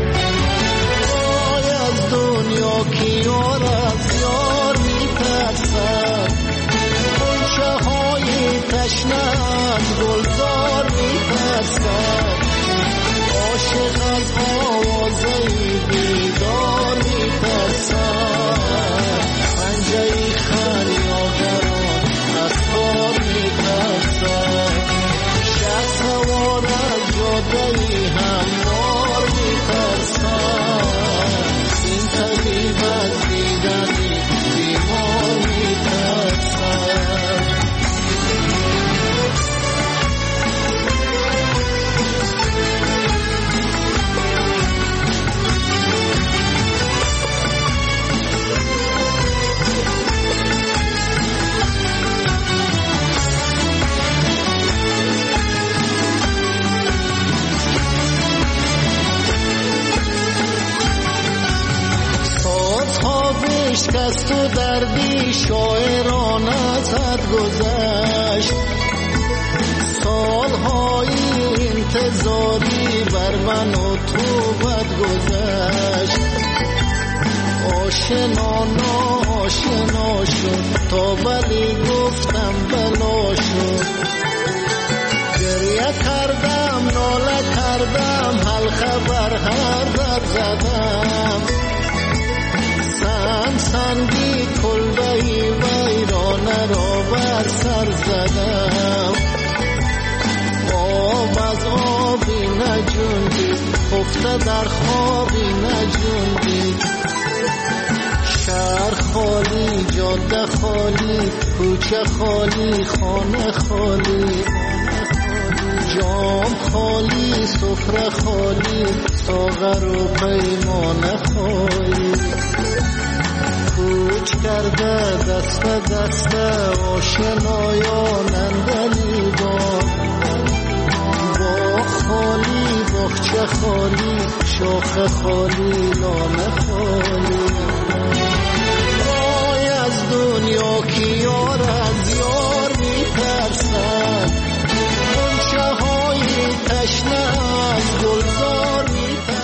دنیا کی یار از یار میترسد، غنچه های تشنه از گلزار میترسد، عاشق از آوازه بیدار میترسد، پنجه خریداران از کار میترسد، شخص سوار از جاده هموار میترسد. طبیب از دیدنی بیمار میترسد. شکست و دردی شاعران ازت گذشت، سالهای انتظاری بر من و تو بد گذشت. آشنا ناآشنا شد تا ولی گفتم بلا شد. گریه کردم ناله کردم حل خبر هر در زدم. سنگی کلبهی ویرانه را بر سر زدم. آب از آبی نجوندی خفته در خوابی نجوندی. شهر خالی، جاده خالی، کوچه خالی، خانه خالی، جام خالی، سفره خالی، ساغر و پیمانه خالی. کوچ کرده دست به دست آشنایان اندلیبان. باغ خالی، باغچه خالی، شاخه خالی، لانه خالی. وای از دنیا کی یاره